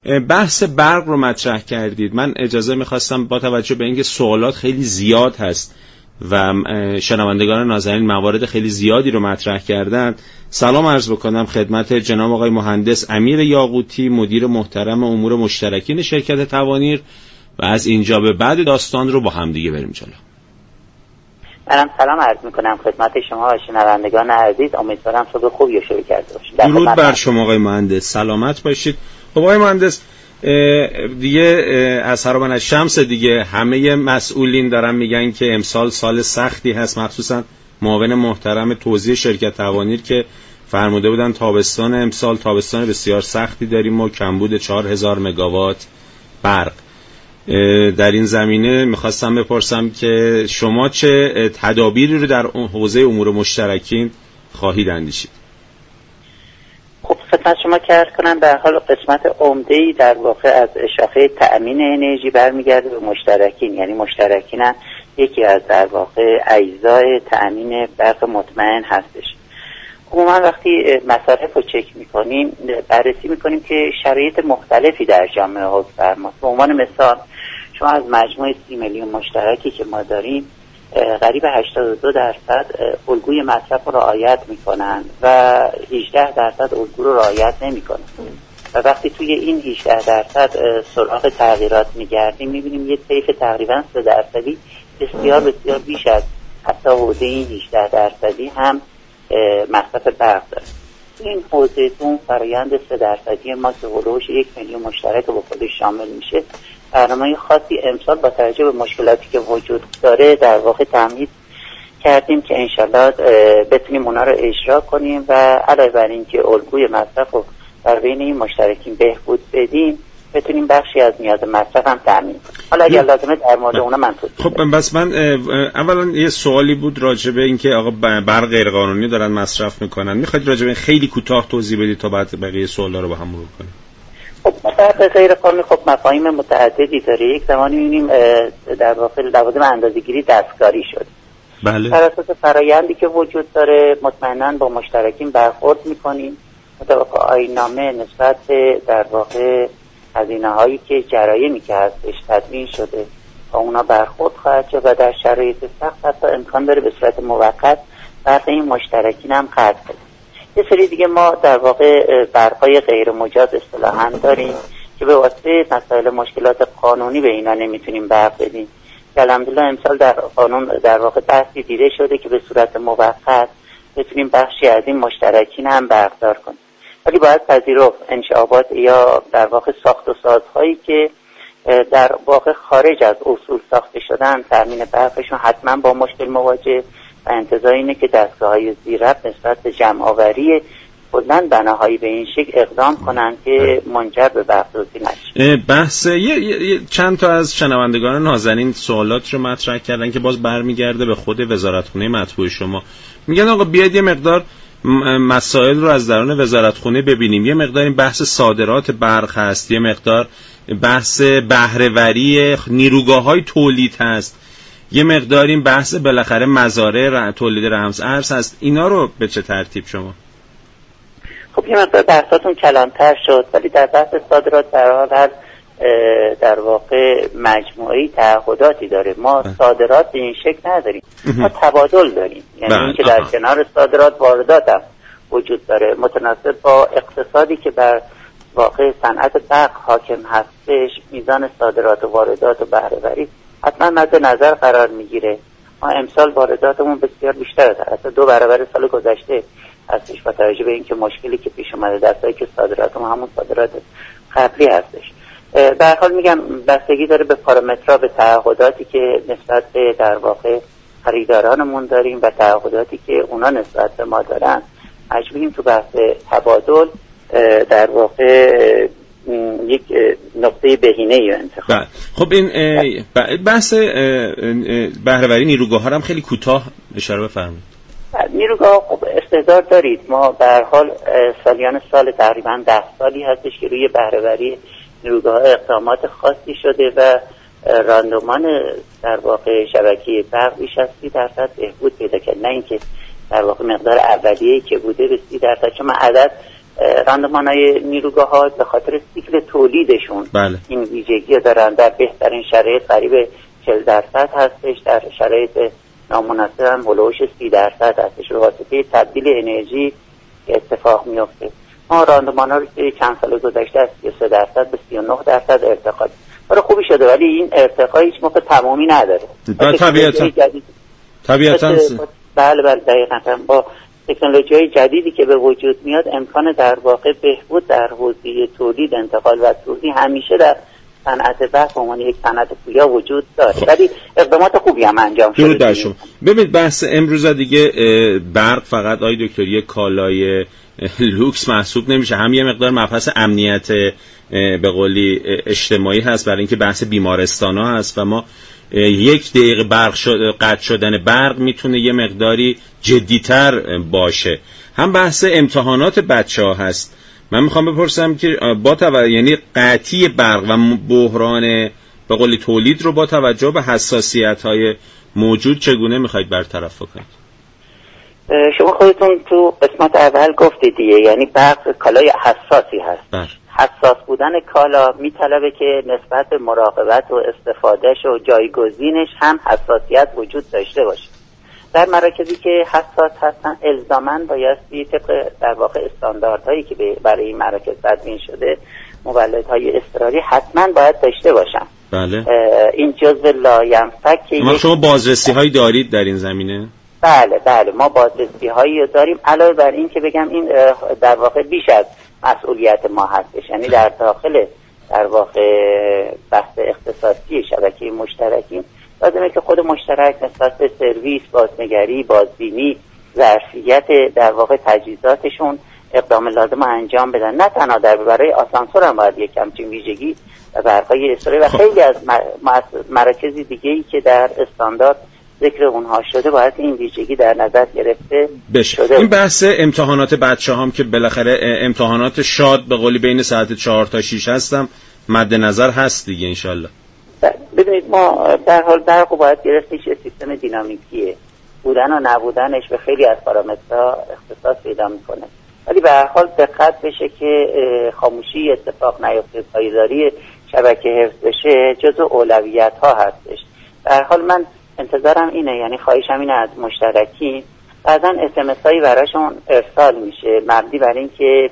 بحث برق رو مطرح کردید. من اجازه میخواستم با توجه به اینکه سوالات خیلی زیاد هست و شنوندگان نازنین موارد خیلی زیادی رو مطرح کردن، سلام عرض بکنم خدمت جناب آقای مهندس امیر یاقوتی، مدیر محترم امور مشترکین شرکت توانیر، و از اینجا به بعد داستان رو با هم دیگه بریم جلو. منم سلام عرض میکنم خدمت شما و شنوندگان عزیز. امیدوارم صبح خوبی رو شروع کرده باشید. درود بر شما آقای مهندس، سلامت باشید. خب آقای مهندس، دیگه از هرمان از شمس دیگه همه مسئولین دارن میگن که امسال سال سختی هست، مخصوصا معاون محترم توزیع شرکت توانیر که فرموده بودن تابستان امسال تابستان بسیار سختی داریم و کمبود 4000 مگاوات برق. در این زمینه میخواستم بپرسم که شما چه تدابیری رو در حوزه امور مشترکین خواهید اندیشید؟ خب خدمت شما که عرض کنم در حال قسمت عمده‌ای در واقع از شاخه تأمین انرژی برمیگرده به مشترکین، یعنی مشترکین هم یکی از در واقع اجزای تأمین برق مطمئن هستش. عموما وقتی مصارف رو چک میکنیم بررسی میکنیم که شرایط مختلفی در جامعه حکم فرماست. به عنوان مثال شما از مجموع 30 میلیون مشترکی که ما داریم قریب 82% الگوی مصرف رو رعایت میکنن و 18% الگو رو رعایت نمیکنن و وقتی توی این 18% سراغ تغییرات میگردیم میبینیم یه طیف تقریبا 3% بسیار بسیار بیش از حتی حوزه این 18% هم مصرف برق داره. این حوزه اون فرایند 3% ما که هلوش 1 میلیون مشترک رو با خودش شامل میشه، برنامه خاصی امسال با توجه به مشکلاتی که وجود داره در واقع تمهید کردیم که انشالله بتونیم اونا رو اجرا کنیم و علاوه بر این که الگوی مصرف رو در بین این مشترکین بهبود بدیم بتونیم بخشی از نیاز مصرف هم تامین کنیم. حالا اگر لازمه در مورد اونا من خب بس من اولا یه سوالی بود راجع به اینکه آقا برق غیر قانونی دارن مصرف میکنن، میخواید راجع به خیلی کوتاه توضیح بدید تا بعد بقیه سوالا رو با هم مرور کنیم؟ خب برق غیر قانونی خب مفاهیم متعددی داره. یک زمانی می‌بینیم در واقع لوازم اندازه‌گیری دستکاری شد. بله. بر اساس فرآیندی که وجود داره مطمئناً با مشترکین برخورد می‌کنیم مطابق آیین‌نامه نسبت در واقع هزینه‌هایی که جرایمی که هستش تدوین شده با اونا برخورد خواهد شد و در شرایط سخت حتی امکان داره به صورت موقت برق این مشترکین هم قطع کنیم. یه سری دیگه ما در واقع برقای غیر مجاز اصطلاحاً داریم که به واسطه مسائل مشکلات قانونی به اینا نمیتونیم برق بدیم که الحمدلله امسال در قانون در واقع بحثی دیده شده که به صورت موقت بتونیم بخشی از این مشترکین هم برقدار کنیم. ولی باید پذیرفت انشعابات یا در واقع ساخت و سازهایی که در واقع خارج از اصول ساخته شدن تامین برقشون حتما با مشکل مواجه و انتظار اینه که دستگاه‌های زیرربط نسبت به جمع‌آوری کلاً بناهایی به این شکل اقدام کنن که منجر به برق‌سوزی نشه. بحث چند تا از شنوندگان نازنین سوالات رو مطرح کردن که باز برمیگرده به خود وزارتخونه مطبوع شما. میگن آقا بیاید یه مقدار مسائل رو از درون وزارتخونه ببینیم. یه مقدار این بحث صادرات برق هست، یه مقدار بحث بهره‌وری نیروگاه‌های تولید هست، یه مقدار این بحث بالاخره مزارع تولید رمز ارز هست. اینا رو به چه ترتیب شما؟ خب یه مقدار بحثاتون کلانتر شد ولی در بحث صادرات در حال هر در واقع مجموعی تعهداتی داره. ما صادرات به این شکل نداریم، ما تبادل داریم، یعنی اینکه در کنار صادرات واردات هم وجود داره متناسب با اقتصادی که بر واقع صنعت برق حاکم هستش. میزان صادرات و واردات و بهره‌وری حتما مد نظر قرار میگیره. ما امسال وارداتمون بسیار بیشتر است، حتی 2 برابر سال گذشته هستش با توجه به اینکه مشکلی که پیش اومده در حالی که صادراتمون همون صادرات قبلی هستش. به هر حال میگم بستگی داره به پارامترها، به تعهداتی که نسبت به در واقع خریدارانمون داریم و تعهداتی که اونا نسبت به ما دارن. مجبوریم تو بحث تبادل در واقع یک نقطه بهینه‌ای انتخاب. خب این بحث بهره‌وری نیروگاه‌ها هم خیلی کوتاه اشاره بفرمایید. نیروگاه خب استعداد دارید. ما به هر حال سالیان سال تقریبا 10 سالی هستش که روی بهره‌وری نیروگاه اقدامات خاصی شده و راندمان در واقع شبکه برق بیش از 30% بهبود پیدا کرد. نه اینکه در واقع مقدار اولیه‌ای که بوده به 30%، چون من عدد راندمان‌های نیروگاه‌ها به خاطر سیکل تولیدشون بله. این ویژگی رو دارن. در بهترین شرایط قریب 40% هستش، در شرایط نامناسب هم هلوش 30% هستش به واسطه تبدیل انرژی که اتفاق میفته. ما راندمان‌ها رو که چند سال گذشته از 33% به 39% ارتقا داره. خوبی شده، ولی این ارتقا هیچ موقع تمامی نداره. طبیعتاً بله دقیقاً با تکنولوژی‌های جدیدی که به وجود میاد امکان در واقع بهبود در حوزه تولید، انتقال و توزیع همیشه در صنعت برق به عنوان یک صنعت پویا وجود داره، ولی اقدامات خوبی هم انجام شده. درود بر شما. ببینید بحث امروز دیگه برق فقط دکتری کالای لوکس محسوب نمیشه، هم یه مقدار مبحث امنیت به قولی اجتماعی هست، برای اینکه بحث بیمارستان‌ها هست و ما 1 دقیقه قطع شدن برق میتونه یه مقداری جدی‌تر باشه. هم بحث امتحانات بچه‌ها هست. من میخوام بپرسم که یعنی قطعی برق و بحران به قولی تولید رو با توجه به حساسیت‌های موجود چگونه میخواید برطرف کنید؟ شما خودتون تو قسمت اول گفتید دیگه، یعنی برق کالای حساسی هست. حساس بودن کالا میطلبه که نسبت مراقبت و استفادهش و جایگزینش هم حساسیت وجود داشته باشه. در مراکزی که حساس هستن الزاماً بایستی طبق در واقع استانداردهایی که برای این مراکز تدوین شده مولدهای اضطراری حتما باید داشته باشن. بله. این جزء لاینفک. شما بازرسی هایی دارید در این زمینه؟ بله ما بازرسی هایی داریم. علاوه بر این که بگم این در واقع بیش از مسئولیت ما هستش، یعنی در داخل در واقع بحث اختصاصی شبکه مشترکین لازمه که خود مشترک نسبت به سرویس، بازنگری، بازبینی، ظرفیت در واقع تجهیزاتشون اقدام لازم انجام بدن. نه تنها برای آسانسور هم باید یک همچین ویژگی و برقای اضطراری و خیلی از مراکز دیگه‌ای که در استاندارد ذکر اونها شده باید این ویژگی در نظر گرفته بشه. این بحث امتحانات بچه‌ها هم که بالاخره امتحانات شاد به قولی بین ساعت 4 تا 6 هستم مد نظر هست دیگه انشالله. ببینید ما در حال برق باید گرفتش یه سیستم دینامیکیه، بودن و نبودنش به خیلی از پارامترها اختصاص پیدا میکنه، ولی به هر حال دقت بشه که خاموشی اتفاق نیفته، پایداری شبکه حفظ بشه جزو اولویت ها هستش. به هر حال من انتظارم اینه، یعنی خواهشم اینه از مشترکی بعضا SMS هایی براشون ارسال میشه مبنی بر این که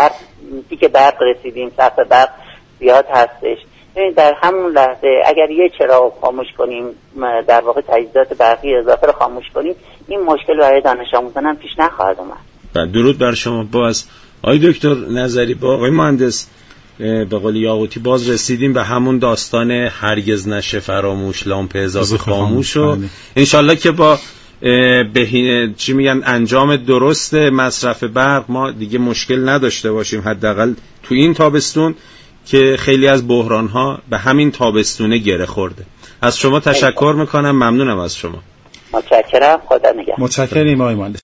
برق رسیدیم، سقف برق زیاد هستش. در همون لحظه اگر یه چراغ خاموش کنیم، در واقع تجهیزات برقی اضافه رو خاموش کنیم، این مشکل برای دانش آموزان هم پیش نخواهد اومد. درود بر شما. باز آقای دکتر نظری با آقای مهندس به قول یاقوتی باز رسیدیم به همون داستان هرگز نشه فراموش، لامپ اضافه خاموش و انشالله که با چی میگن انجام درست مصرف برق ما دیگه مشکل نداشته باشیم، حداقل تو این تابستون که خیلی از بحران‌ها به همین تابستونه گره خورده. از شما تشکر میکنم، ممنونم از شما. متشکرم، خدا نگهدار. متشکریم آقای مهندس.